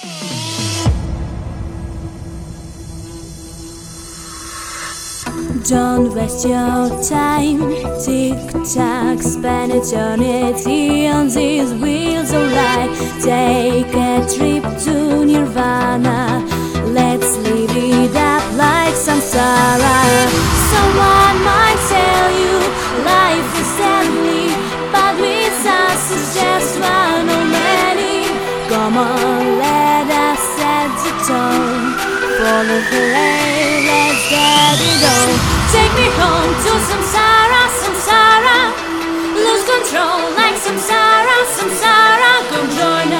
Don't waste your time, tick-tock, spend eternity on these wheels of life. Take a trip to Nirvana, let's live it up like samsara. Someone might tell you life is deadly, but with us it's just one of many. Come on, let us set the tone, follow the rain, let's get it on. Take me home to samsara, samsara. Lose control like samsara, samsara. Come join